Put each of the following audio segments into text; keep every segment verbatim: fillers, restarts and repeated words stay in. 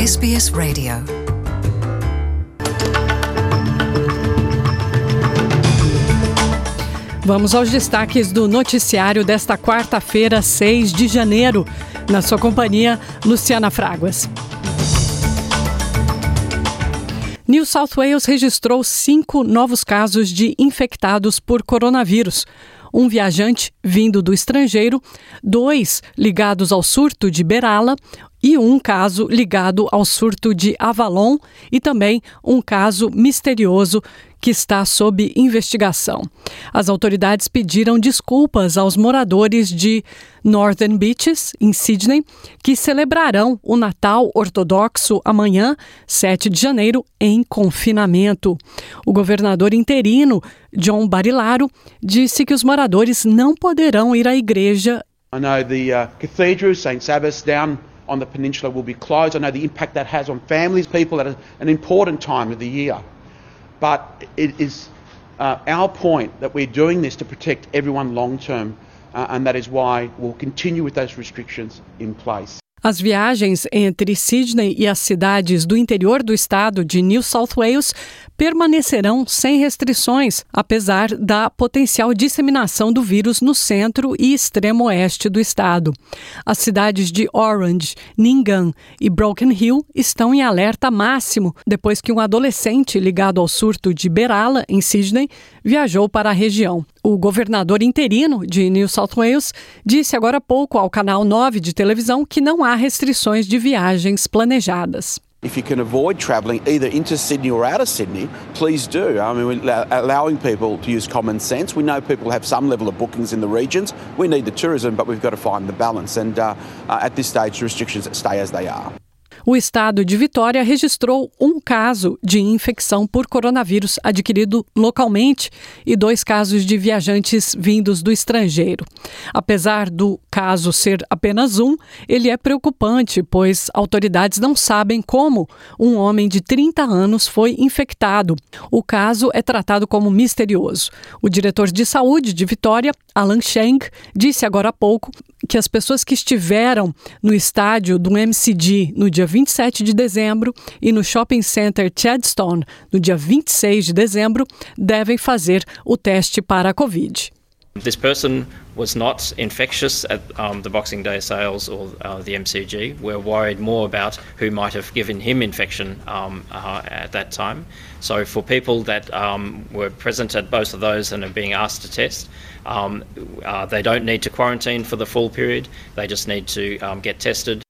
S B S Radio. Vamos aos destaques do noticiário desta quarta-feira, seis de janeiro. Na sua companhia, Luciana Fraguas. New South Wales registrou cinco novos casos de infectados por coronavírus. Um viajante vindo do estrangeiro, dois ligados ao surto de Berala e um caso ligado ao surto de Avalon e também um caso misterioso que está sob investigação. As autoridades pediram desculpas aos moradores de Northern Beaches, em Sydney, que celebrarão o Natal ortodoxo amanhã, sete de janeiro, em confinamento. O governador interino, John Barilaro, disse que os moradores não poderão ir à igreja. I know the uh, cathedral, Saint Sabbath's down on the peninsula will be closed. I know the impact that has on families, people at a, an important time of the year. But it is uh, our point that we're doing this to protect everyone long term, uh, and that is why we'll continue with those restrictions in place. As viagens entre Sydney e as cidades do interior do estado de New South Wales permanecerão sem restrições, apesar da potencial disseminação do vírus no centro e extremo oeste do estado. As cidades de Orange, Nyngan e Broken Hill estão em alerta máximo depois que um adolescente ligado ao surto de Berala, em Sydney, viajou para a região. O governador interino de New South Wales disse agora há pouco ao canal nove de televisão que não há restrições de viagens planejadas. If you can avoid travelling either into Sydney or out of Sydney, please do. I mean, we're allowing people to use common sense. We know people have some level of bookings in the regions. We need the tourism, but we've got to find the balance. And uh, uh, at this stage, the restrictions stay as they are. O estado de Vitória registrou um caso de infecção por coronavírus adquirido localmente e dois casos de viajantes vindos do estrangeiro. Apesar do caso ser apenas um, ele é preocupante, pois autoridades não sabem como um homem de trinta anos foi infectado. O caso é tratado como misterioso. O diretor de saúde de Vitória, Alan Cheng, disse agora há pouco que as pessoas que estiveram no estádio do M C G no dia vinte e sete de dezembro e no Shopping Center Chadstone no dia vinte e seis de dezembro devem fazer o teste para a Covid. This person was not infectious at um, the Boxing Day sales or uh, the M C G. We're worried more about who might have given him infection um, uh, at that time. So for people that um, were present at both of those and are being asked to test, um, uh, they don't need to quarantine for the full period. They just need to um, get tested.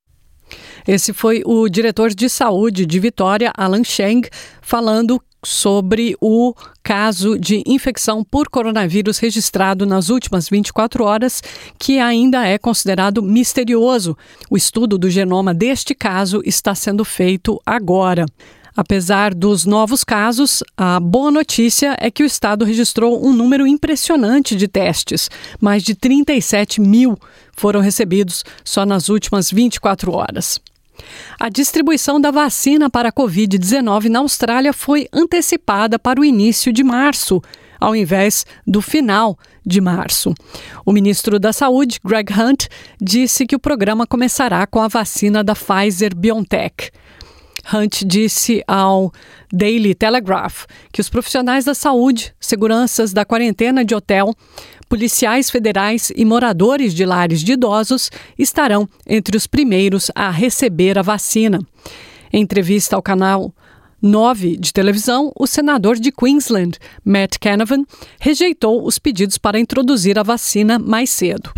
Esse foi o diretor de saúde de Vitória, Alan Cheng, falando sobre o caso de infecção por coronavírus registrado nas últimas vinte e quatro horas, que ainda é considerado misterioso. O estudo do genoma deste caso está sendo feito agora. Apesar dos novos casos, a boa notícia é que o estado registrou um número impressionante de testes. Mais de trinta e sete mil foram recebidos só nas últimas vinte e quatro horas. A distribuição da vacina para a covid dezenove na Austrália foi antecipada para o início de março, ao invés do final de março. O ministro da Saúde, Greg Hunt, disse que o programa começará com a vacina da Pfizer-BioNTech. Hunt disse ao Daily Telegraph que os profissionais da saúde, seguranças da quarentena de hotel, policiais federais e moradores de lares de idosos estarão entre os primeiros a receber a vacina. Em entrevista ao canal nove de televisão, o senador de Queensland, Matt Canavan, rejeitou os pedidos para introduzir a vacina mais cedo.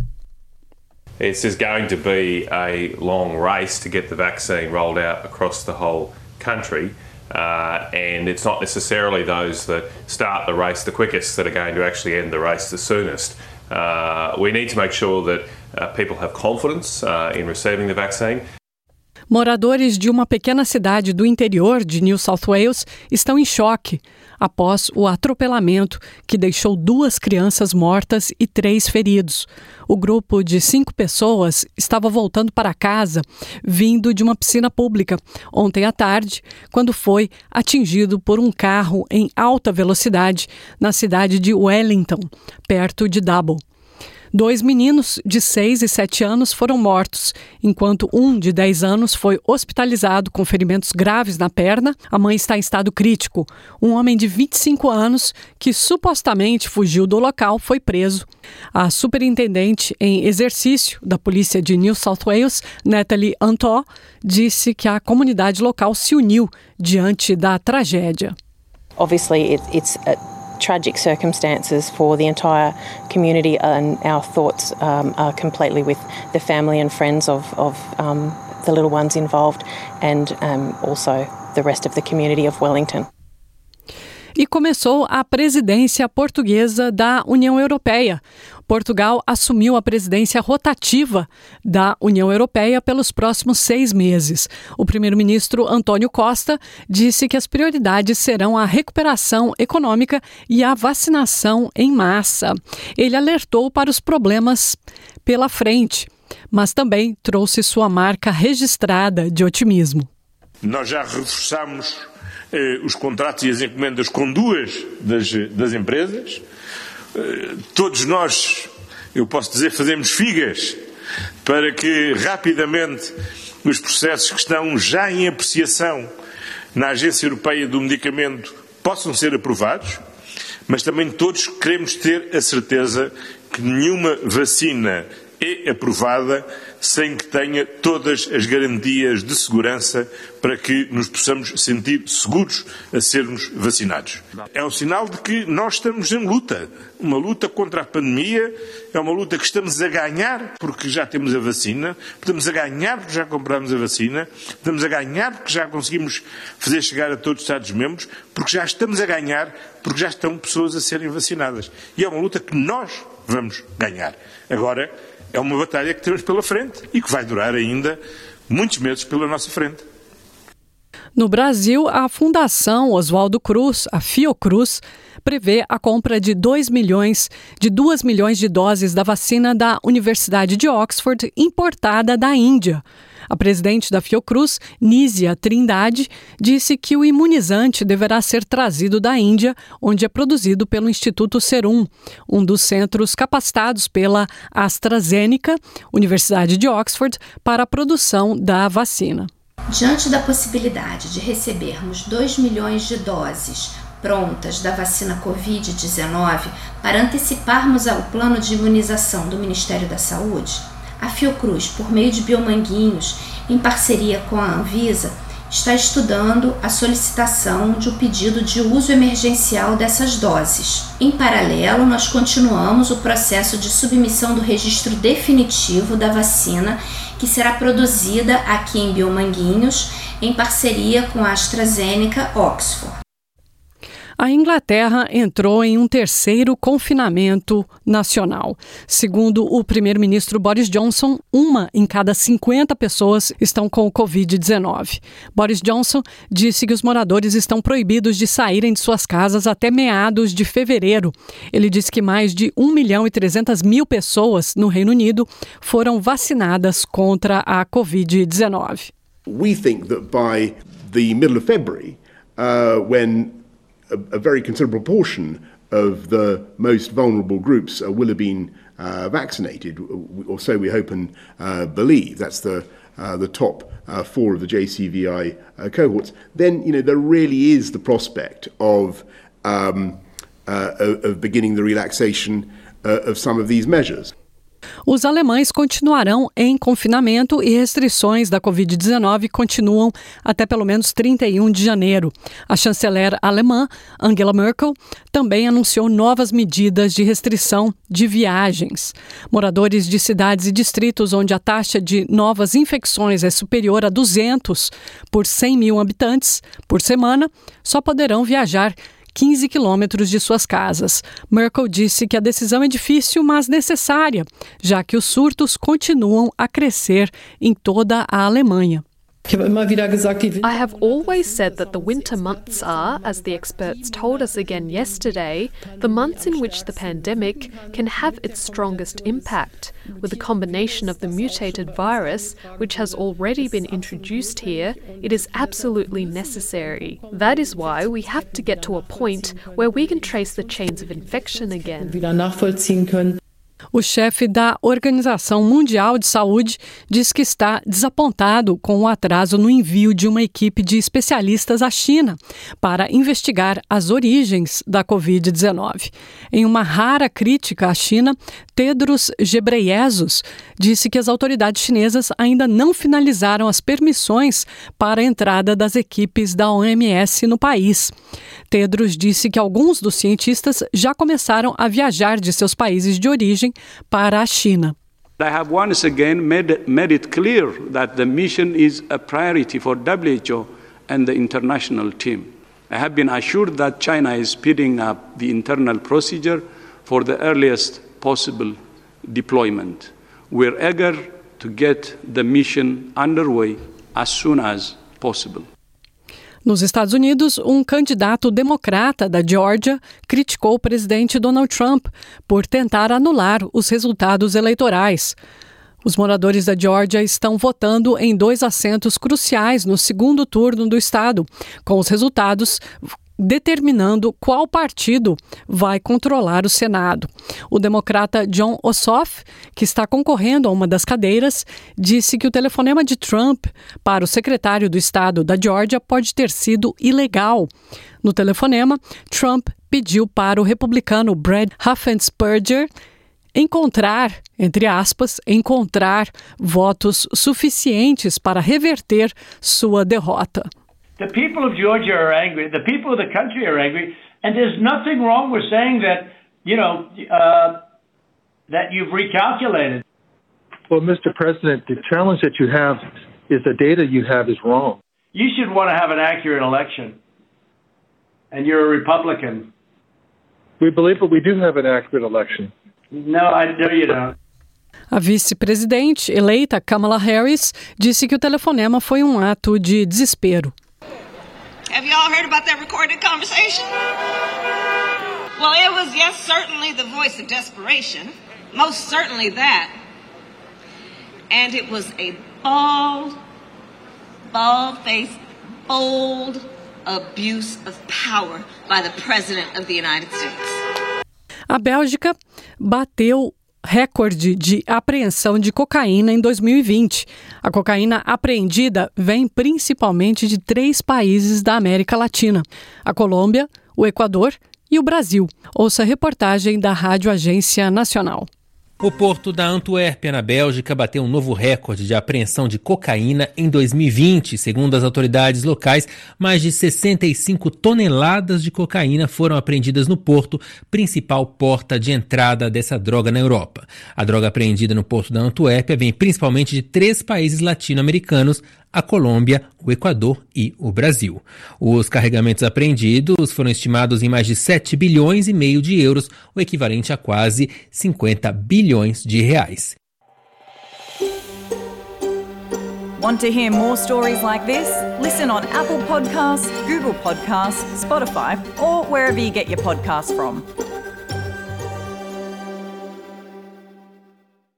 This is going to be a long race to get the vaccine rolled out across the whole country, uh, and it's not necessarily those that start the race the quickest that are going to actually end the race the soonest. Uh, we need to make sure that uh, people have confidence uh, in receiving the vaccine. Moradores de uma pequena cidade do interior de New South Wales estão em choque após o atropelamento que deixou duas crianças mortas e três feridos. O grupo de cinco pessoas estava voltando para casa, vindo de uma piscina pública, ontem à tarde, quando foi atingido por um carro em alta velocidade na cidade de Wellington, perto de Double. Dois meninos de seis e sete anos foram mortos, enquanto um de dez anos foi hospitalizado com ferimentos graves na perna. A mãe está em estado crítico. Um homem de vinte e cinco anos, que supostamente fugiu do local, foi preso. A superintendente em exercício da polícia de New South Wales, Natalie Antor, disse que a comunidade local se uniu diante da tragédia. Obviously, it, it's a tragic circumstances for the entire community, and our thoughts um, are completely with the family and friends of, of um, the little ones involved, and um, also the rest of the community of Wellington. E começou a presidência portuguesa da União Europeia. Portugal assumiu a presidência rotativa da União Europeia pelos próximos seis meses. O primeiro-ministro António Costa disse que as prioridades serão a recuperação econômica e a vacinação em massa. Ele alertou para os problemas pela frente, mas também trouxe sua marca registrada de otimismo. Nós já reforçamos eh, os contratos e as encomendas com duas das, das empresas. Eh, todos nós, eu posso dizer, fazemos figas para que rapidamente os processos que estão já em apreciação na Agência Europeia do Medicamento possam ser aprovados, mas também todos queremos ter a certeza que nenhuma vacina é aprovada sem que tenha todas as garantias de segurança para que nos possamos sentir seguros a sermos vacinados. É um sinal de que nós estamos em luta, uma luta contra a pandemia, é uma luta que estamos a ganhar porque já temos a vacina, estamos a ganhar porque já compramos a vacina, estamos a ganhar porque já conseguimos fazer chegar a todos os Estados-membros, porque já estamos a ganhar porque já estão pessoas a serem vacinadas. E é uma luta que nós vamos ganhar. Agora, é uma batalha que temos pela frente e que vai durar ainda muitos meses pela nossa frente. No Brasil, a Fundação Oswaldo Cruz, a Fiocruz, prevê a compra de dois milhões, de duas milhões de doses da vacina da Universidade de Oxford, importada da Índia. A presidente da Fiocruz, Nízia Trindade, disse que o imunizante deverá ser trazido da Índia, onde é produzido pelo Instituto Serum, um dos centros capacitados pela AstraZeneca, Universidade de Oxford, para a produção da vacina. Diante da possibilidade de recebermos dois milhões de doses prontas da vacina covid dezenove para anteciparmos ao plano de imunização do Ministério da Saúde, a Fiocruz, por meio de Biomanguinhos, em parceria com a Anvisa, está estudando a solicitação de um pedido de uso emergencial dessas doses. Em paralelo, nós continuamos o processo de submissão do registro definitivo da vacina, que será produzida aqui em Biomanguinhos, em parceria com a AstraZeneca Oxford. A Inglaterra entrou em um terceiro confinamento nacional. Segundo o primeiro-ministro Boris Johnson, uma em cada cinquenta pessoas estão com o covid dezenove. Boris Johnson disse que os moradores estão proibidos de saírem de suas casas até meados de fevereiro. Ele disse que mais de um milhão e trezentas mil pessoas no Reino Unido foram vacinadas contra a covid dezenove. We think that by the middle of February, uh, when a very considerable portion of the most vulnerable groups uh, will have been uh, vaccinated, or so we hope and uh, believe. That's the uh, the top uh, four of the J C V I uh, cohorts. Then, you know, there really is the prospect of um, uh, of beginning the relaxation uh, of some of these measures. Os alemães continuarão em confinamento e restrições da covid dezenove continuam até pelo menos trinta e um de janeiro. A chanceler alemã, Angela Merkel, também anunciou novas medidas de restrição de viagens. Moradores de cidades e distritos onde a taxa de novas infecções é superior a duzentos por cem mil habitantes por semana só poderão viajar quinze quilômetros de suas casas. Merkel disse que a decisão é difícil, mas necessária, já que os surtos continuam a crescer em toda a Alemanha. I have always said that the winter months are, as the experts told us again yesterday, the months in which the pandemic can have its strongest impact. With a combination of the mutated virus, which has already been introduced here, it is absolutely necessary. That is why we have to get to a point where we can trace the chains of infection again. O chefe da Organização Mundial de Saúde diz que está desapontado com o atraso no envio de uma equipe de especialistas à China para investigar as origens da covid dezenove. Em uma rara crítica à China, Tedros Ghebreyesus disse que as autoridades chinesas ainda não finalizaram as permissões para a entrada das equipes da O M S no país. Tedros disse que alguns dos cientistas já começaram a viajar de seus países de origem para a China. I have once again made, made it clear that the mission is a priority for W H O and the international team. I have been assured that China is speeding up the internal procedure for the earliest possible deployment. We're eager to get the mission underway as soon as possible. Nos Estados Unidos, um candidato democrata da Geórgia criticou o presidente Donald Trump por tentar anular os resultados eleitorais. Os moradores da Geórgia estão votando em dois assentos cruciais no segundo turno do estado, com os resultados determinando qual partido vai controlar o Senado. O democrata Jon Ossoff, que está concorrendo a uma das cadeiras, disse que o telefonema de Trump para o secretário do estado da Geórgia pode ter sido ilegal. No telefonema, Trump pediu para o republicano Brad Raffensperger encontrar, entre aspas, encontrar votos suficientes para reverter sua derrota. The people of Georgia are angry. The people of the country are angry, and there's nothing wrong with saying that, you know, uh, that you've recalculated. Well, Mister President, the challenge that you have is the data you have is wrong. You should want to have an accurate election, and you're a Republican. We believe that we do have an accurate election. No, I know you don't. A vice-presidente eleita Kamala Harris disse que o telefonema foi um ato de desespero. Have you all heard about that recorded conversation? Well, it was, yes, certainly the voice of desperation. Most certainly that. And it was a bald, bald-faced, bold abuse of power by the President of the United States. A Bélgica bateu recorde de apreensão de cocaína em dois mil e vinte. A cocaína apreendida vem principalmente de três países da América Latina: a Colômbia, o Equador e o Brasil. Ouça a reportagem da Rádio Agência Nacional. O porto da Antuérpia, na Bélgica, bateu um novo recorde de apreensão de cocaína em dois mil e vinte. Segundo as autoridades locais, mais de sessenta e cinco toneladas de cocaína foram apreendidas no porto, principal porta de entrada dessa droga na Europa. A droga apreendida no porto da Antuérpia vem principalmente de três países latino-americanos: a Colômbia, o Equador e o Brasil. Os carregamentos apreendidos foram estimados em mais de sete bilhões e meio de euros, o equivalente a quase cinquenta bilhões de reais. Want to hear more stories like this? Listen on Apple Podcasts, Google Podcasts, Spotify, or wherever you get your podcasts from.